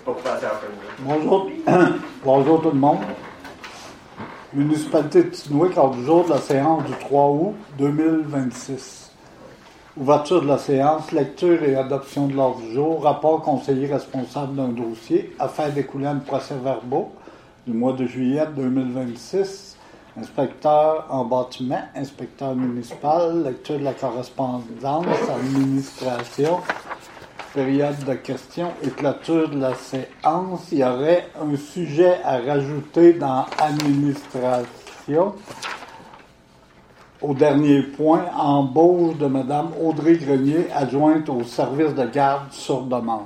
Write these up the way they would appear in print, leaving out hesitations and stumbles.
Pour passer en premier. Bonjour. Bonjour tout le monde. Municipalité de Tinouic, lors du jour de la séance du 3 août 2026. Ouverture de la séance, lecture et adoption de l'ordre du jour, rapport conseiller responsable d'un dossier, affaire découlant de procès-verbaux du mois de juillet 2026, inspecteur en bâtiment, inspecteur municipal, lecture de la correspondance, administration, période de questions et clôture de la séance. Il y aurait un sujet à rajouter dans administration. Au dernier point, embauche de Mme Audrey Grenier, adjointe au service de garde sur demande.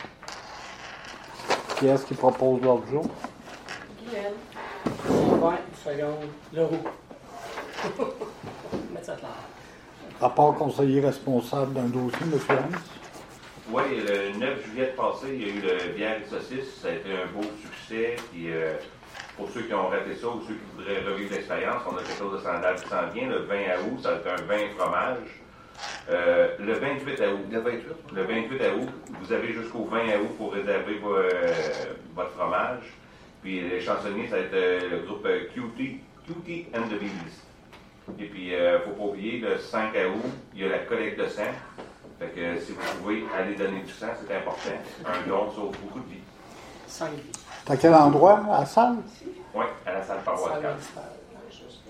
Qui est-ce qui propose l'ordre du jour? Guylaine. 20 secondes. Leroux. Mettre ça là. Rapport conseiller responsable d'un dossier, M. Hans. Oui, le 9 juillet passé, il y a eu le bière et saucisse. Ça a été un beau succès. Puis, pour ceux qui ont raté ça ou ceux qui voudraient revivre l'expérience, on a quelque chose de semblable qui s'en vient. Le 20 août, ça va être un vin fromage. Le 28 août. Le 28 août, vous avez jusqu'au 20 août pour réserver votre fromage. Puis les chansonniers, ça va être le groupe Cutie and the Bees. Et puis, il ne faut pas oublier, le 5 août, il y a la collecte de sang. Fait que si vous pouvez aller donner du sang, c'est important. Un don sauve beaucoup de vies. 5 vies. C'est à quel endroit? À la salle? Oui, à la salle paroissiale. Juste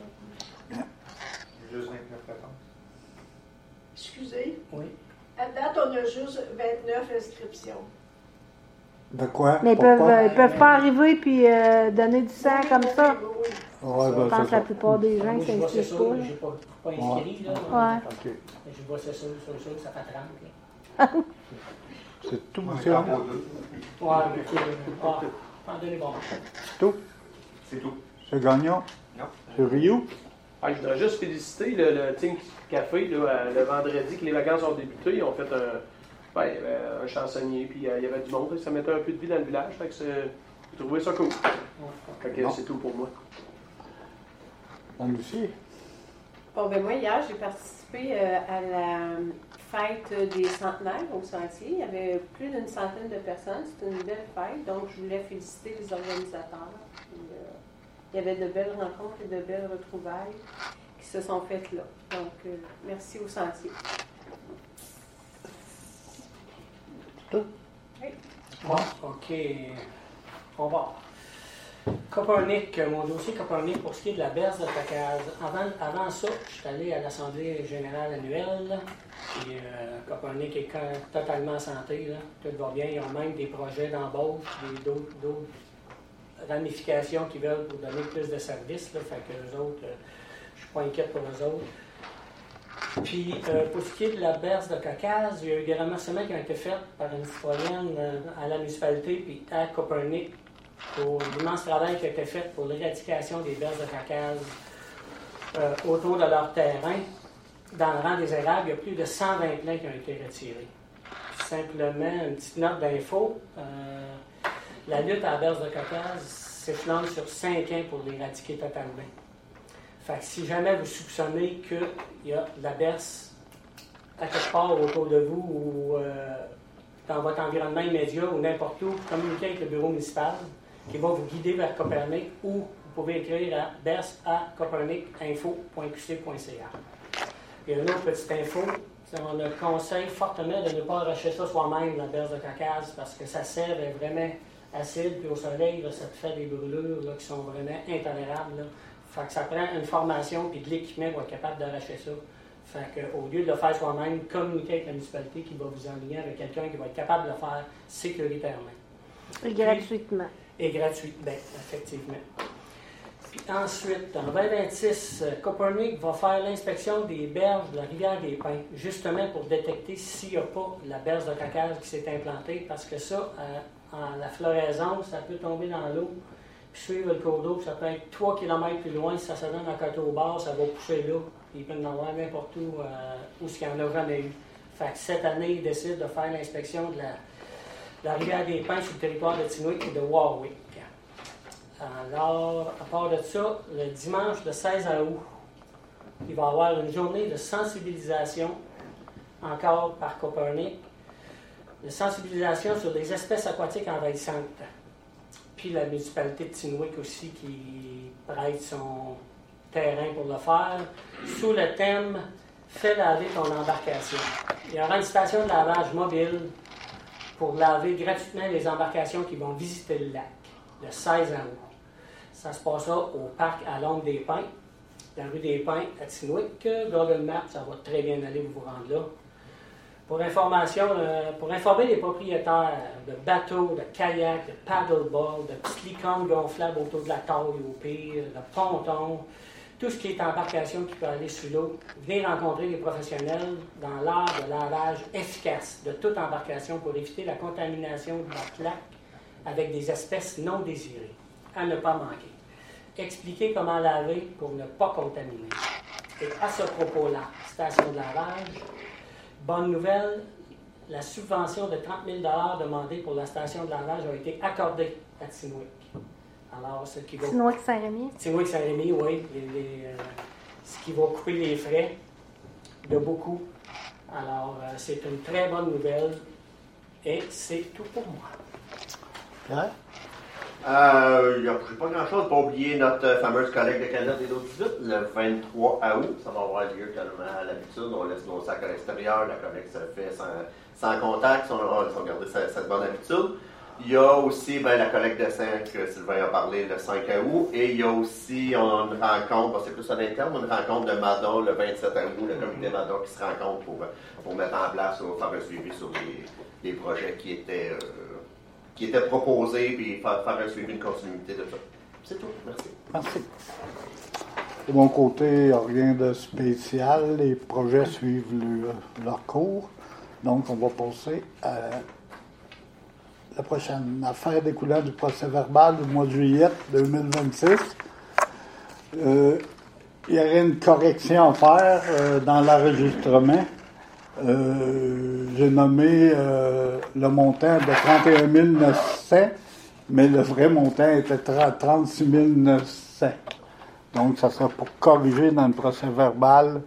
29 réponses. Excusez. Oui. À date, on a juste 29 inscriptions. De quoi? Mais Pourquoi? ils peuvent pas arriver puis donner du sang comme ça. Oui. Ouais, Je ben, pense c'est que ça. la plupart des gens Moi, je vois c'est s'inscrivent ça, pas. mais je n'ai pas inscrit. Là. Ouais. OK. Je vois c'est ça, ça fait 30. Là. C'est tout, On monsieur est en Hans? pour deux. Ouais, mais en donner bon. C'est tout? C'est tout. M. Gagnon? Non. M. Rioux? Je voudrais juste féliciter le Think Café là, le vendredi que les vacances ont débuté. Ils ont fait un chansonnier, puis il y avait du monde. Ça mettait un peu de vie dans le village. Fait que j'ai trouvé ça cool. Fait que c'est tout pour moi. On aussi. Bon, ben moi, hier, j'ai participé à la fête des centenaires au Sentier. Il y avait plus d'une centaine de personnes. C'était une belle fête. Donc, je voulais féliciter les organisateurs. Puis, il y avait de belles rencontres et de belles retrouvailles qui se sont faites là. Donc, merci au Sentier. Tout? Oui. Bon, OK. On va. Copernic, mon dossier Copernic pour ce qui est de la berce de Tacaz. Avant ça, je suis allé à l'Assemblée générale annuelle. Puis Copernic est totalement en santé. Là. Tout va bien. Ils ont même des projets d'embauche, d'autres ramifications qui veulent pour donner plus de services. Là. Fait que eux autres, je suis pas inquiète pour eux autres. Puis, pour ce qui est de la berce de Caucase, il y a eu des ramassements qui ont été faits par une citoyenne à la municipalité puis à Copernic pour l'immense travail qui a été fait pour l'éradication des berces de Caucase autour de leur terrain. Dans le rang des érables, il y a plus de 120 plants qui ont été retirés. Simplement, une petite note d'info. La lutte à la berce de Caucase s'échelonne sur 5 ans pour l'éradiquer totalement. Fait que si jamais vous soupçonnez qu'il y a de la berce à quelque part autour de vous ou dans votre environnement immédiat ou n'importe où, communiquez avec le bureau municipal qui va vous guider vers Copernic ou vous pouvez écrire à berce@copernicinfo.qc.ca. Et une autre petite info, on le conseille fortement de ne pas arracher ça soi-même, la berce de Caucase, parce que sa sève est vraiment acide, puis au soleil, là, ça te fait des brûlures là, qui sont vraiment intolérables. Là. Fait que ça prend une formation et de l'équipement pour être capable d'arracher ça. Fait qu'au lieu de le faire soi-même, communiquez avec la municipalité qui va vous enligner avec quelqu'un qui va être capable de le faire sécuritairement. Et gratuitement. Et gratuitement, effectivement. Puis ensuite, en 2026, Copernic va faire l'inspection des berges de la rivière des Pins, justement pour détecter s'il n'y a pas la berge de Caucase qui s'est implantée, parce que ça, la floraison, ça peut tomber dans l'eau, puis suivre le cours d'eau, ça peut être 3 km plus loin, si ça se donne à côté au bord, ça va pousser là, puis il peut en avoir n'importe où, où il n'y en a jamais eu. Fait que cette année, ils décident de faire l'inspection de la rivière des Pins sur le territoire de Tinouic et de Warwick. Alors, à part de ça, le dimanche de 16 août, il va y avoir une journée de sensibilisation, encore par Copernic, de sensibilisation sur des espèces aquatiques envahissantes. Puis la municipalité de Tinwick aussi qui prête son terrain pour le faire, sous le thème « Fais laver ton embarcation ». Il y aura une station de lavage mobile pour laver gratuitement les embarcations qui vont visiter le lac, le 16 août. Ça se passera au parc à l'Ombre des Pins, la rue des Pins à Tinwick. Google Maps, ça va très bien aller vous rendre là. Pour informer les propriétaires de bateaux, de kayaks, de paddleboard, de petites licornes gonflables autour de la taille au pire, de pontons, tout ce qui est embarcation qui peut aller sous l'eau, venez rencontrer les professionnels dans l'art de lavage efficace de toute embarcation pour éviter la contamination de votre lac avec des espèces non désirées. À ne pas manquer. Expliquer comment laver pour ne pas contaminer. Et à ce propos-là, station de lavage, bonne nouvelle, la subvention de 30 000 $ demandée pour la station de lavage a été accordée à Tinwick. Alors, ce qui va... Tinwick-Saint-Rémy? Tinwick-Saint-Rémy, oui. Ce qui va couper les frais de beaucoup. Alors, c'est une très bonne nouvelle. Et c'est tout pour moi. Pierre? J'ai pas grand-chose pour oublier notre fameuse collecte de canettes et d'eau de suite, le 23 août. Ça va avoir lieu tellement à l'habitude. On laisse nos sacs à l'extérieur. La collecte se fait sans contact. On a gardé cette bonne habitude. Il y a aussi la collecte de sang que Sylvain a parlé le 5 août. Et il y a aussi une rencontre, c'est plus à l'interne, une rencontre de MADA le 27 août, le comité MADA qui se rencontre pour mettre en place, faire un suivi sur les projets qui étaient proposés, puis faire un suivi, une continuité de ça. C'est tout. Merci. Merci. De mon côté, rien de spécial. Les projets suivent leur cours. Donc, on va passer à la prochaine affaire découlant du procès verbal du mois de juillet 2026. Il y aurait une correction à faire dans l'enregistrement. J'ai nommé le montant de 31 900, mais le vrai montant était 36 900. Donc, ça sera pour corriger dans le procès verbal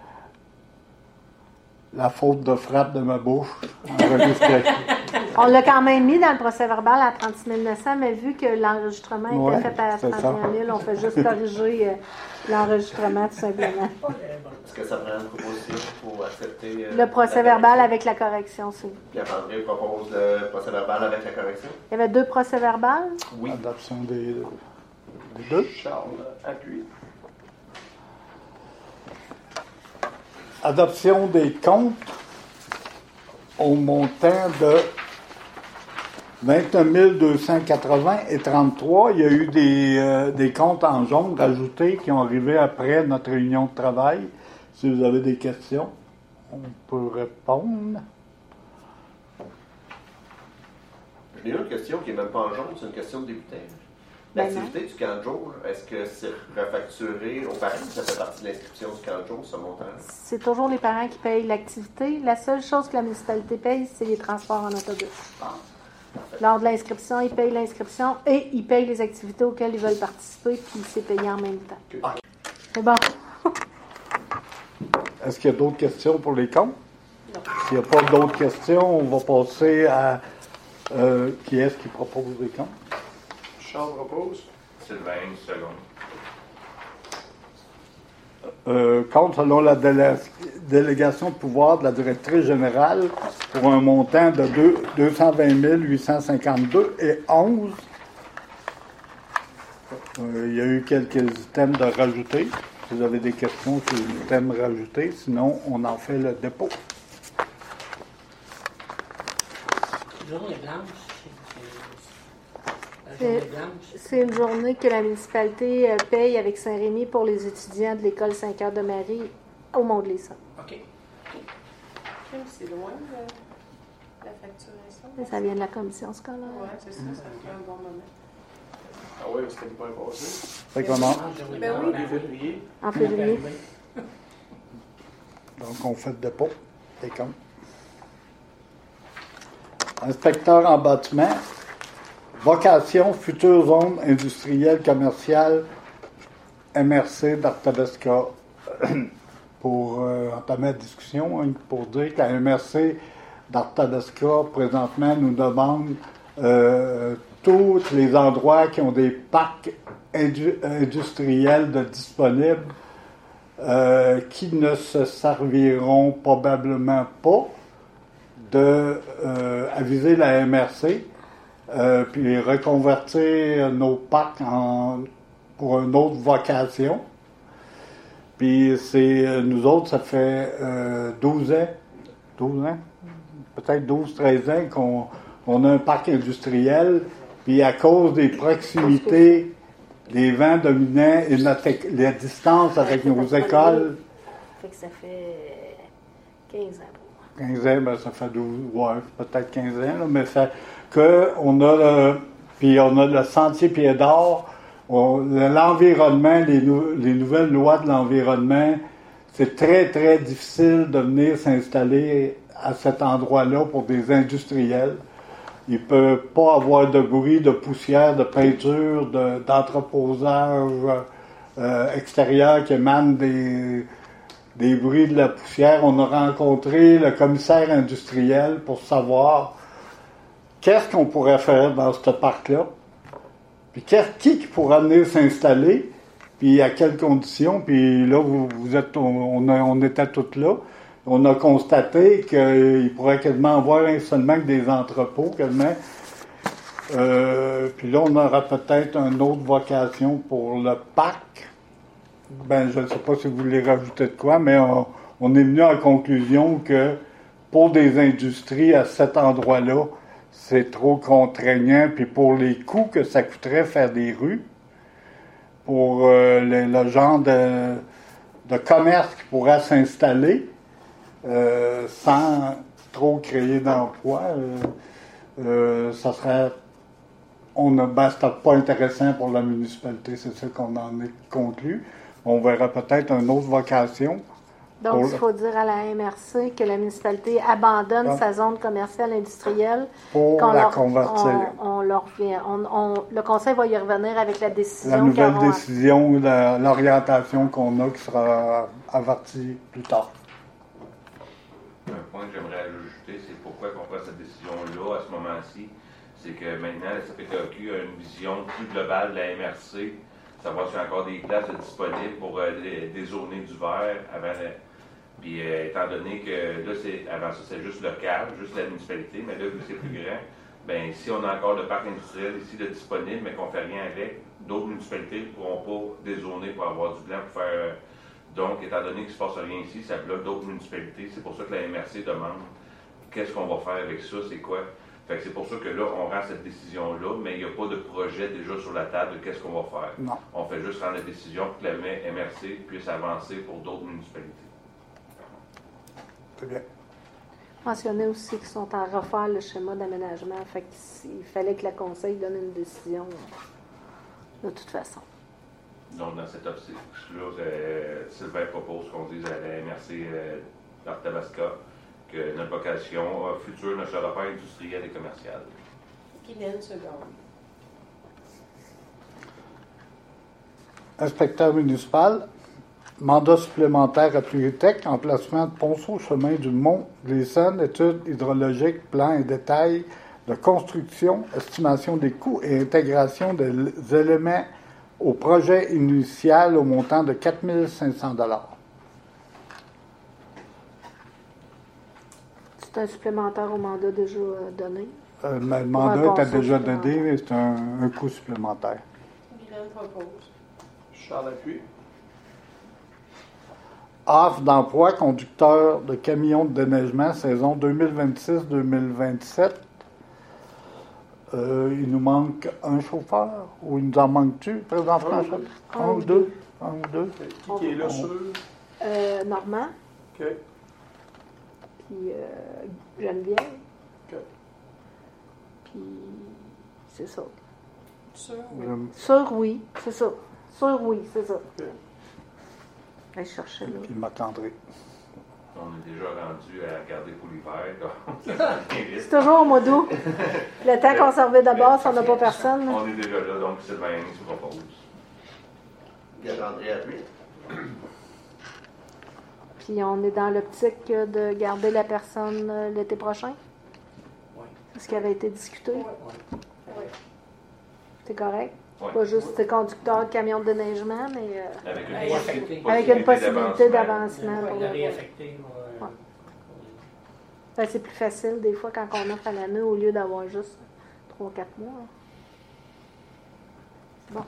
la faute de frappe de ma bouche enregistrée. On l'a quand même mis dans le procès verbal à 36 900, mais vu que l'enregistrement était fait à 31 000, on fait juste corriger l'enregistrement, tout simplement. Est-ce que ça prend une proposition pour accepter... le procès verbal avec la correction, c'est. Pierre-André propose le procès verbal avec la correction? Il y avait 2 procès verbales? Oui. Adoption des deux. Charles, appuie. Adoption des comptes au montant de 29 280 et 33. Il y a eu des comptes en jaune rajoutés qui ont arrivé après notre réunion de travail. Si vous avez des questions, on peut répondre. J'ai une question qui n'est même pas en jaune, c'est une question de débutant. L'activité du camp de jour, est-ce que c'est refacturé aux parents? Ça fait partie de l'inscription du camp de jour, ce montant? C'est toujours les parents qui payent l'activité. La seule chose que la municipalité paye, c'est les transports en autobus. Lors de l'inscription, ils payent l'inscription et ils payent les activités auxquelles ils veulent participer, puis c'est payé en même temps. C'est bon. Est-ce qu'il y a d'autres questions pour les comptes? Non. S'il n'y a pas d'autres questions, on va passer à qui est-ce qui propose les comptes? Charles propose. Sylvain, une seconde. Compte selon la délégation de pouvoir de la directrice générale pour un montant de 220 852 et 11. Il y a eu quelques items de rajouter. Si vous avez des questions sur les items rajoutés, sinon on en fait le dépôt. Journée blanche. C'est une journée que la municipalité paye avec Saint-Rémy pour les étudiants de l'école Saint-Cœur-de-Marie au Mont-de-Lisa. OK. C'est loin la facturation. Ça vient de la commission scolaire. Oui, c'est ça, ça fait un bon moment. Ah oui, c'était pas passé. Fait qu'on en- Ben oui. En février. En février. Donc on fait le dépôt des comptes. Inspecteur en bâtiment. Vocation, future zone industrielle commerciale MRC d'Artabesca. Pour entamer la discussion, pour dire que la MRC d'Arthabasca, présentement, nous demande tous les endroits qui ont des parcs industriels de disponibles qui ne se serviront probablement pas d'aviser la MRC puis reconvertir nos parcs pour une autre vocation. Puis nous autres, ça fait 12 ans, peut-être 12-13 ans qu'on a un parc industriel, puis à cause des proximités, des vents dominants et la distance avec nos écoles. Fait que ça fait 15 ans. 15 ans, ben ça fait 12, ouais, peut-être 15 ans, là, mais ça, on a le sentier pied d'or. L'environnement, les nouvelles lois de l'environnement, c'est très, très difficile de venir s'installer à cet endroit-là pour des industriels. Il ne peut pas avoir de bruit, de poussière, de peinture, d'entreposage extérieur qui émane des bruits de la poussière. On a rencontré le commissaire industriel pour savoir qu'est-ce qu'on pourrait faire dans ce parc-là. Puis qui pourra venir s'installer, puis à quelles conditions. Puis là, on était tous là. On a constaté qu'il pourrait quasiment avoir seulement que des entrepôts, quasiment. Puis là, on aura peut-être une autre vocation pour le parc. Ben, je ne sais pas si vous voulez rajouter de quoi, mais on est venu à la conclusion que pour des industries à cet endroit-là, c'est trop contraignant, puis pour les coûts que ça coûterait faire des rues, pour le genre de commerce qui pourrait s'installer sans trop créer d'emplois, ça serait c'était pas intéressant pour la municipalité, c'est ça qu'on en est conclu. On verra peut-être une autre vocation. Donc, il faut dire à la MRC que la municipalité abandonne sa zone commerciale industrielle. Pour la convertir. Le conseil va y revenir avec la décision. La nouvelle décision, l'orientation qu'on a qui sera avertie plus tard. Un point que j'aimerais ajouter, c'est pourquoi on prend cette décision-là à ce moment-ci. C'est que maintenant, la CPTAQ a une vision plus globale de la MRC, savoir s'il y a encore des places disponibles pour dézoner du vert avant. Puis étant donné que là, avant ça, c'est juste local, juste la municipalité, mais là, vu que c'est plus grand, bien, si on a encore le parc industriel ici de disponible, mais qu'on ne fait rien avec, d'autres municipalités ne pourront pas dézoner pour avoir du blanc pour faire. Donc, étant donné qu'il ne se passe rien ici, ça bloque d'autres municipalités. C'est pour ça que la MRC demande qu'est-ce qu'on va faire avec ça, c'est quoi. Fait que c'est pour ça que là, on rend cette décision-là, mais il n'y a pas de projet déjà sur la table de qu'est-ce qu'on va faire. Non. On fait juste rendre la décision pour que la MRC puisse avancer pour d'autres municipalités. Très bien. Mentionner aussi qu'ils sont en refaire le schéma d'aménagement. Fait qu'il fallait que le conseil donne une décision de toute façon. Donc, dans cette optique-là, Sylvain propose qu'on dise à la MRC d'Arthabasca que notre vocation future ne sera pas industrielle et commerciale. Guylaine Seconde. Inspecteur municipal, mandat supplémentaire à Pluritek, emplacement de ponceau chemin du Mont Gleason, études hydrologiques, plans et détails de construction, estimation des coûts et intégration des éléments au projet initial au montant de 4 500 $. C'est un supplémentaire au mandat déjà donné. Le mandat était déjà donné, mais c'est un coût supplémentaire. Guylaine propose. Charles appuie. Offre d'emploi conducteur de camions de déneigement saison 2026-2027. Il nous manque un chauffeur ou il nous en manque-tu présentement? Un ou deux? Qui est là sur? Normand. OK. Puis Geneviève. OK. Puis c'est ça. Sûr, oui. Sûr, oui, c'est ça. Sûr, oui, c'est ça. Je cherchais là. Puis m'attendrai. On est déjà rendu à garder pour l'hiver, donc C'est toujours au mois d'août. Le temps conservé d'abord, si on n'a pas personne. On est déjà là, donc Sylvain se propose. André appuie. Puis on est dans l'optique de garder la personne l'été prochain? Oui. C'est ce qui avait été discuté? Oui. C'est correct? Ouais. Pas juste conducteur de camion de déneigement, mais Avec avec une possibilité d'avancement. Ouais, pour de le- réaffecter. Ouais. Ben, c'est plus facile des fois quand on offre à l'année au lieu d'avoir juste 3-4 mois. Bon.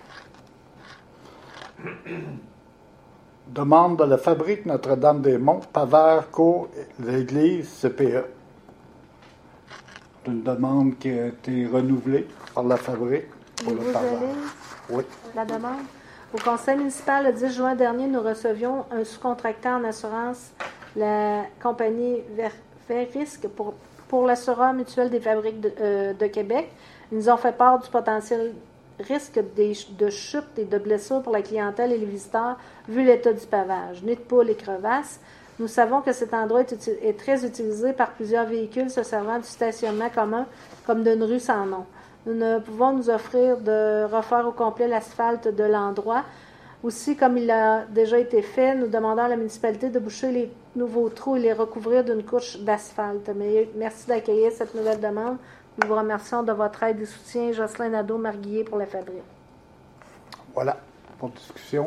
Demande de la fabrique Notre-Dame-des-Monts, Pavard, Cour, l'Église, CPE. C'est une demande qui a été renouvelée par la fabrique pour le Vous Pavard. allez Oui. la demande? Au conseil municipal, le 10 juin dernier, nous recevions un sous-contractant en assurance, la compagnie Verisque, pour l'assureur mutuel des fabriques de Québec. Ils nous ont fait part du potentiel risque de chute et de blessures pour la clientèle et les visiteurs, vu l'état du pavage. Nid de poule et crevasses. Nous savons que cet endroit est très utilisé par plusieurs véhicules se servant du stationnement commun, comme d'une rue sans nom. Nous ne pouvons nous offrir de refaire au complet l'asphalte de l'endroit. Aussi, comme il a déjà été fait, nous demandons à la municipalité de boucher les nouveaux trous et les recouvrir d'une couche d'asphalte. Mais merci d'accueillir cette nouvelle demande. Nous vous remercions de votre aide et soutien. Jocelyn Nadeau-Marguillier pour la fabrique. Voilà, pour discussion.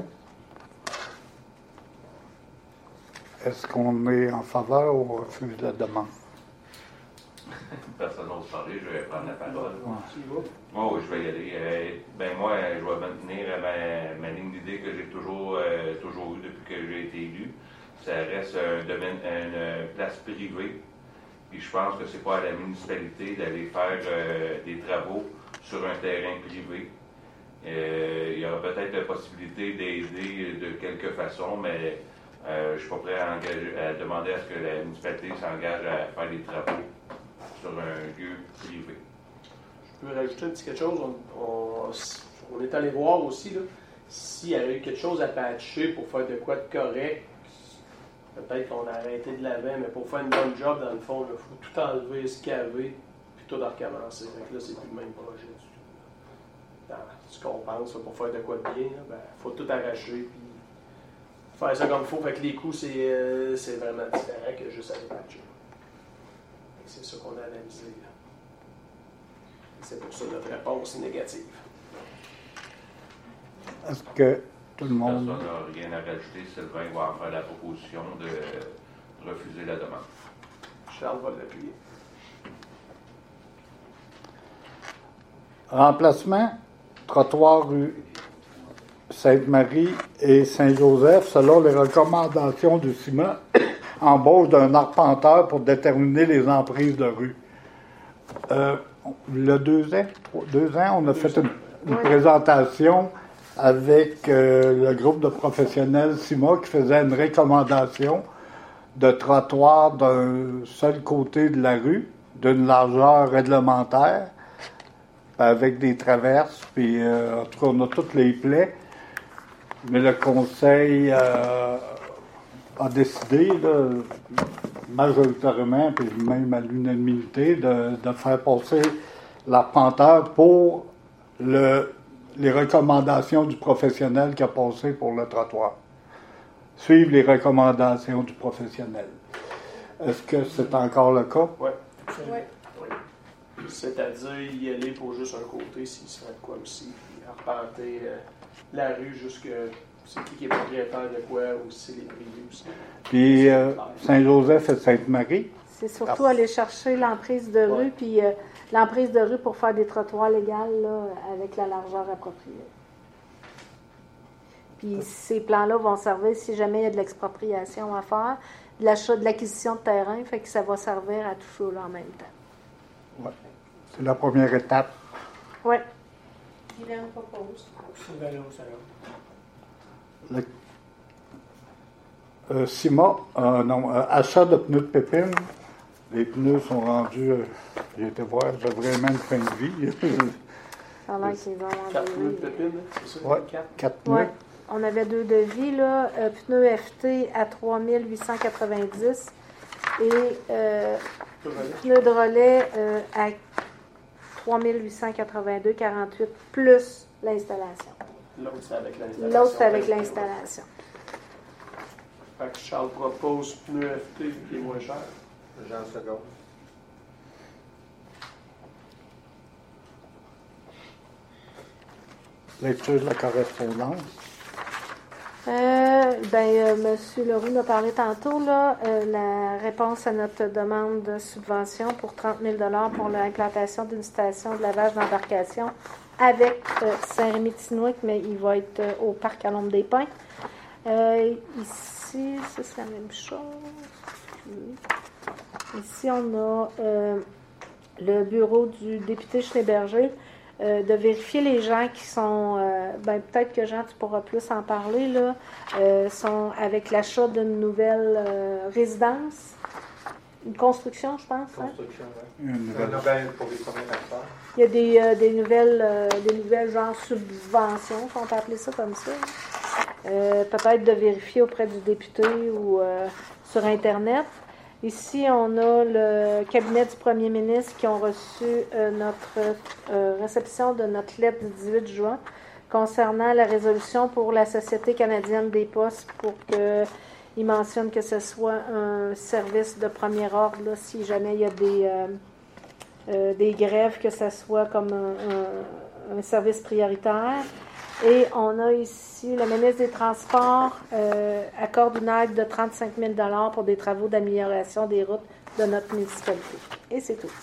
Est-ce qu'on est en faveur ou on refuse la demande? Personne n'ose parler, je vais prendre la parole. Tu y vas? Oh, je vais y aller. Moi, je vais maintenir ma ligne d'idée que j'ai toujours eu depuis que j'ai été élu. Ça reste un domaine, une place privée. Puis je pense que c'est pas à la municipalité d'aller faire des travaux sur un terrain privé. Il y aura peut-être la possibilité d'aider de quelque façon, mais je ne suis pas prêt à demander à ce que la municipalité s'engage à faire des travaux sur un lieu privé. Je peux rajouter un petit quelque chose. On est allé voir aussi là, s'il y avait eu quelque chose à patcher pour faire de quoi de correct. Peut-être qu'on a arrêté de laver, mais pour faire une bonne job, dans le fond, il faut tout enlever, scaver, puis tout recommencer. Fait que là, c'est plus le même projet du tout. Dans ce qu'on pense, là, pour faire de quoi de bien, il faut tout arracher, puis faire ça comme il faut. Fait que les coûts, c'est vraiment différent que juste aller patcher. C'est ça qu'on a analysé. Là. C'est pour ça que notre réponse est négative. Est-ce que tout le monde... Personne n'a rien à rajouter. Sylvain va en faire la proposition de refuser la demande. Charles va l'appuyer. Remplacement, trottoir rue Sainte-Marie et Saint-Joseph, selon les recommandations du CIMA, embauche d'un arpenteur pour déterminer les emprises de rue. Il y a 2 ans, on a fait une présentation avec le groupe de professionnels CIMA qui faisait une recommandation de trottoir d'un seul côté de la rue, d'une largeur réglementaire, avec des traverses, puis en tout cas, on a toutes les plaies. Mais le conseil a décidé, là, majoritairement, puis même à l'unanimité, de faire passer l'arpenteur pour les recommandations du professionnel qui a passé pour le trottoir. Suivre les recommandations du professionnel. Est-ce que c'est encore le cas? Oui. Oui. C'est-à-dire y aller pour juste un côté, s'il se fait de quoi aussi, puis arpenter la rue jusque c'est qui est propriétaire de quoi, ou si c'est les privés aussi. Puis Saint-Joseph et Sainte-Marie? C'est surtout aller chercher l'emprise de rue, puis l'emprise de rue pour faire des trottoirs légaux là, avec la largeur appropriée. Puis ces plans-là vont servir si jamais il y a de l'expropriation à faire, de l'acquisition de terrain, fait que ça va servir à tout ça là, en même temps. Ouais. C'est la première étape. Oui. Il en propose. CIMA, achat de pneus de pépines. Les pneus sont rendus, j'ai été voir, j'ai vraiment une fin de vie. Ça a l'air qu'ils ont 4 pneus de pépines, c'est ça? Oui, 4. 4 pneus. Ouais. On avait 2 devis, là. Pneus FT à 3890 et pneus de relais à 3882,48 plus l'installation. L'autre, c'est avec l'installation. L'autre, c'est avec l'installation. Fait que Charles propose pneu FT qui est moins cher. Jean Second. Lecture de la correspondance. M. Leroux m'a parlé tantôt, là, la réponse à notre demande de subvention pour 30 000 $ pour l'implantation d'une station de lavage d'embarcation avec Saint-Rémy-Tinouic, mais il va être au parc à l'Ombre des Pins. Ici, ça c'est la même chose. Ici, on a le bureau du député Schneeberger. De vérifier les gens qui sont, peut-être que Jean, tu pourras plus en parler, là, sont avec l'achat d'une nouvelle résidence, une construction, je pense. Hein? Construction, oui. Une nouvelle. Pour les premiers acteurs. Il y a des nouvelles genre subventions, si on peut appeler ça comme ça. Peut-être de vérifier auprès du député ou sur Internet. Ici, on a le cabinet du premier ministre qui ont reçu notre réception de notre lettre du 18 juin concernant la résolution pour la Société canadienne des postes pour qu'il mentionne que ce soit un service de premier ordre, là, si jamais il y a des grèves, que ce soit comme un service prioritaire. Et on a ici, le ministre des Transports accorde une aide de 35 000 $ pour des travaux d'amélioration des routes de notre municipalité. Et c'est tout.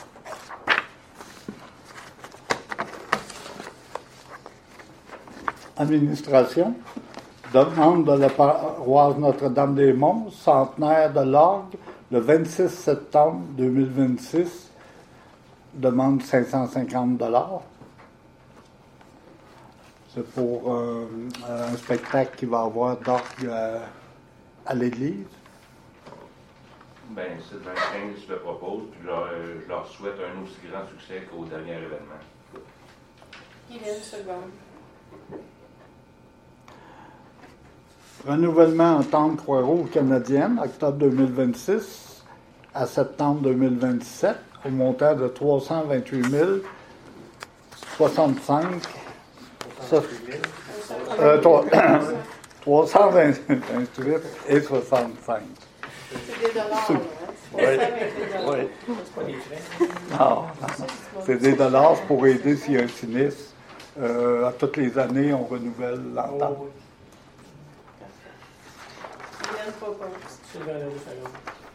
Administration. Demande de la paroisse Notre-Dame-des-Monts, centenaire de l'orgue, le 26 septembre 2026. Demande 550 $. C'est pour un spectacle qui va avoir d'orgue à l'église. Ben, c'est dans le 15 je le propose, puis je leur souhaite un aussi grand succès qu'au dernier événement. Guylaine Seconde. Renouvellement entente Croix-Rouge canadienne, octobre 2026 à septembre 2027, au montant de 328 065. 328 et 65. C'est des dollars, là. Oui. Oui. C'est pas des frais. Non, c'est des dollars pour aider s'il y a un sinistre. À toutes les années, on renouvelle l'entente. Oh, oui. Guylaine propose. Sylvain Leroux, Salon.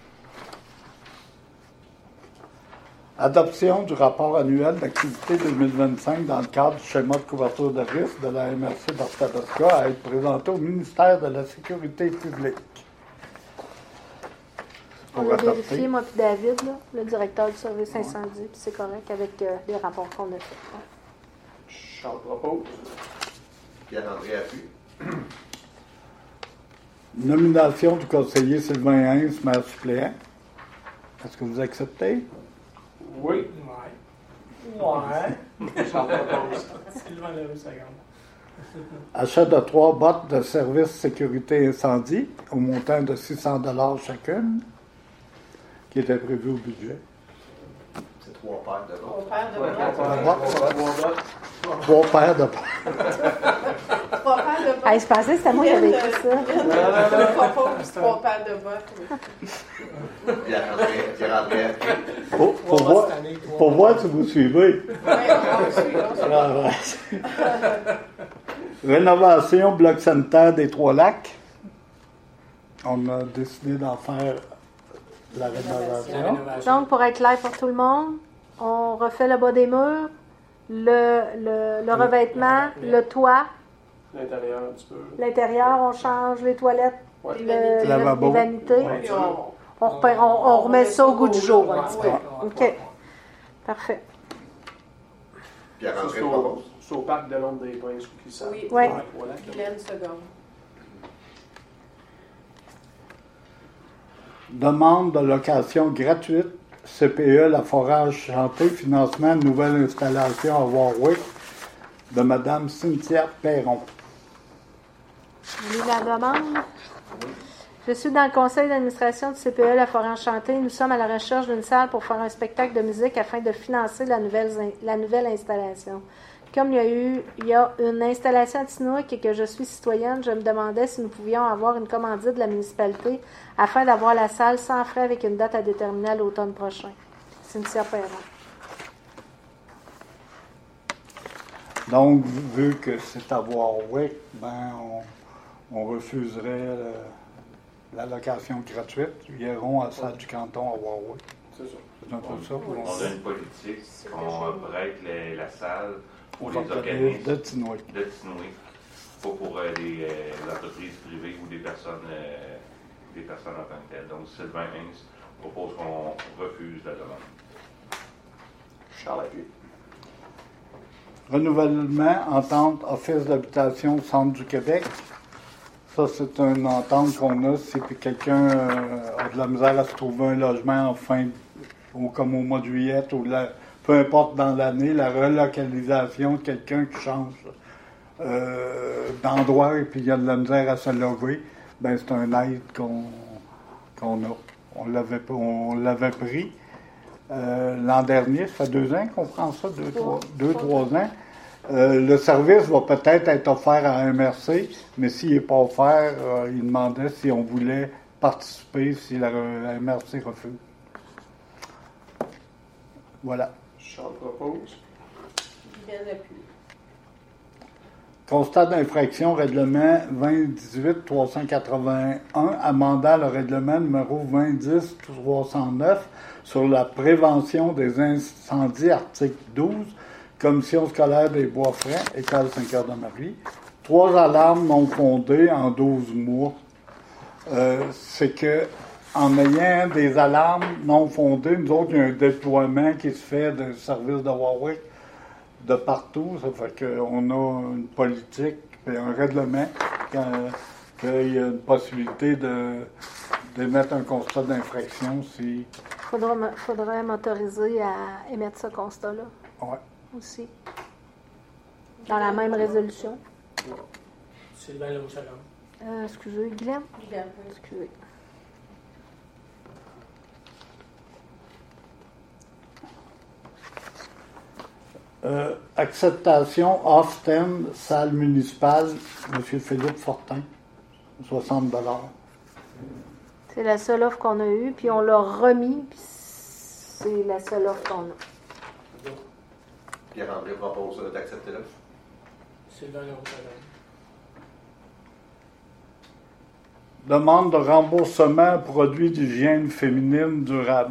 Adoption du rapport annuel d'activité 2025 dans le cadre du schéma de couverture de risque de la MRC d'Arthabasca à être présenté au ministère de la Sécurité publique. On a vérifié, moi et David, là, le directeur du service incendie, puis c'est correct avec les rapports qu'on a faits. Charles propose. Pierre-André appuie. Nomination du conseiller Sylvain Hens, maire suppléant. Est-ce que vous acceptez? Oui. Ouais. Charles propose. Sylvain Leroux, Seconde. Achat de 3 bottes de service sécurité incendie au montant de 600 $ chacune, qui était prévu au budget. C'est 3 paires de On bottes. perd de Ouais, bottes. 3 paires de bottes. 3 paires de bottes. Hey, je pensais que c'était moi qui avais écrit ça. Guylaine propose 3 paires de bottes. Oui. Pierre-André appuie. Pour voir si vous suivez. On suit. Rénovation bloc sanitaire des Trois-Lacs. On a décidé d'en faire la La rénovation. rénovation. Donc, pour être clair pour tout le monde, on refait le bas des murs, le revêtement, le toit, L'intérieur un petit peu. l'intérieur, on change les toilettes, Ouais. les Lavabo. vanités. Ouais. Puis On remet ça au goût du jour un petit peu. Ouais. OK. Parfait. Pierre-André C'est propose. c'est au parc de l'Ombre des Pins, ceux qui savent. Oui. Ouais. Voilà. Guylaine Seconde. Demande de location gratuite, CPE La Forage Chanté, financement de nouvelle installation à Warwick, de Mme Cynthia Perron. On lit la demande. Je suis dans le conseil d'administration du CPE La Forêt Enchantée. Nous sommes à la recherche d'une salle pour faire un spectacle de musique afin de financer la nouvelle installation. Comme il y a une installation à Tinouic et que je suis citoyenne, je me demandais si nous pouvions avoir une commandite de la municipalité afin d'avoir la salle sans frais avec une date à déterminer à l'automne prochain. Cynthia Perron. Donc, vu que c'est à Warwick, ben, on refuserait l'allocation gratuite. Ils iront à la salle du canton à Warwick. C'est ça. C'est un peu ça. On a une politique, on prête la salle Aux les organismes organismes de Tinouic. de Tinouic, pas pour les entreprises privées ou des personnes en tant que telles. Donc, Sylvain Hinz propose qu'on refuse la demande. Charles Appuie. Renouvellement, entente, Office d'habitation, Centre du Québec. Ça, c'est une entente qu'on a si quelqu'un a de la misère à se trouver un logement comme au mois de juillet, peu importe dans l'année, la relocalisation de quelqu'un qui change d'endroit et puis il y a de la misère à se loger, ben c'est un aide qu'on a. On l'avait pris l'an dernier, ça fait 2 ans qu'on prend ça, 2-3 ans. Le service va peut-être être offert à un MRC, mais s'il n'est pas offert, il demandait si on voulait participer, si la MRC refuse. Voilà. Charles propose. Guylaine appuie. Constat d'infraction, règlement 2018-381, amendant le règlement numéro 2010-309 sur la prévention des incendies, article 12, Commission scolaire des Bois-Francs, École Saint-Cœur-de-Marie. 3 alarmes non fondées en 12 mois. C'est que en ayant des alarmes non fondées, nous autres, il y a un déploiement qui se fait de service de Warwick de partout. Ça fait qu'on a une politique et un règlement qu'il y a une possibilité d'émettre un constat d'infraction si... Faudrait m'autoriser à émettre ce constat-là. Ouais. Aussi. Dans la même résolution. Sylvain Laussalam. Excusez, Guylaine? Guylaine, oui. Excusez. Acceptation off-stand, salle municipale, M. Philippe Fortin, 60 $. C'est la seule offre qu'on a eue, puis on l'a remis, puis c'est la seule offre qu'on a. Pierre-André propose d'accepter l'offre. Sylvain Laussalam. Demande de remboursement produits d'hygiène féminine durable.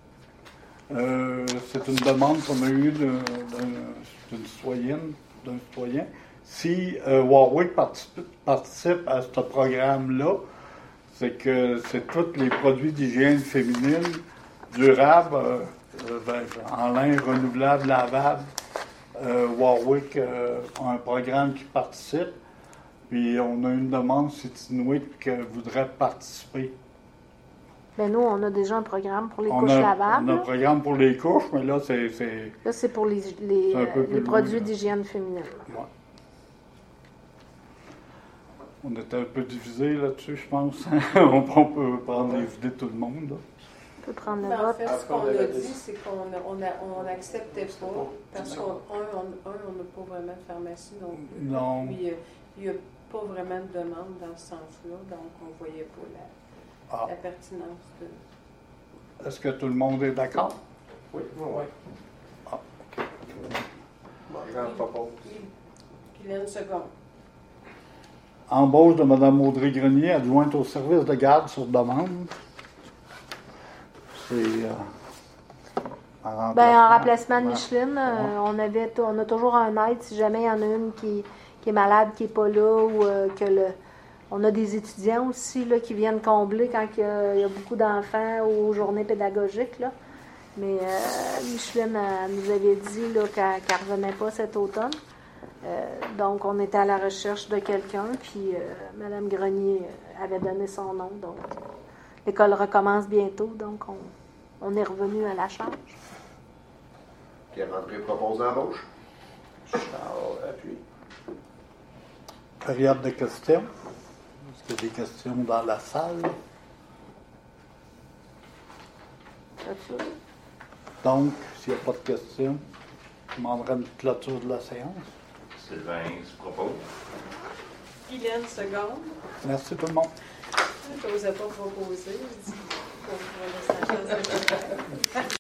C'est une demande qu'on a eue d'une citoyenne, d'un citoyen. Si Warwick participe à ce programme-là, c'est que c'est tous les produits d'hygiène féminine durables, en lin renouvelable, lavable. Warwick a un programme qui participe. Puis on a une demande si Tinouic voudrait participer. Mais nous, on a déjà un programme pour les couches lavables. On a un programme pour les couches, mais là, c'est... Là, c'est pour les produits d'hygiène féminine. Ouais. On était un peu divisés là-dessus, je pense. On peut prendre les idées de tout le monde. Là. On peut prendre le En vote. fait, ce qu'on a dit, c'est qu'on n'acceptait pas, parce qu'on n'a pas vraiment de pharmacie non plus. Non. Puis, il n'y a pas vraiment de demande dans ce sens-là, donc on ne voyait pas la pertinence de... Est-ce que tout le monde est d'accord? Oui. Jean propose. Guylaine seconde. Embauche de Mme Audrey Grenier, adjointe au service de garde sur demande. C'est... en remplacement de Micheline, on a toujours un aide si jamais il y en a une qui est malade, qui n'est pas là, ou on a des étudiants aussi là, qui viennent combler quand il y a beaucoup d'enfants aux journées pédagogiques. Là. Mais Micheline nous avait dit là, qu'elle ne revenait pas cet automne. Donc, on était à la recherche de quelqu'un, puis Mme Grenier avait donné son nom. Donc, l'école recommence bientôt, donc on est revenu à la charge. Pierre-André propose l'embauche. Charles appuie. Période de questions. Est-ce qu'il y a des questions dans la salle? Donc, s'il n'y a pas de questions, je demanderai une clôture de la séance. Sylvain se propose. Guylaine, seconde. Merci tout le monde. Je n'osais pas proposer. Je dis qu'on va laisser la chance de le faire.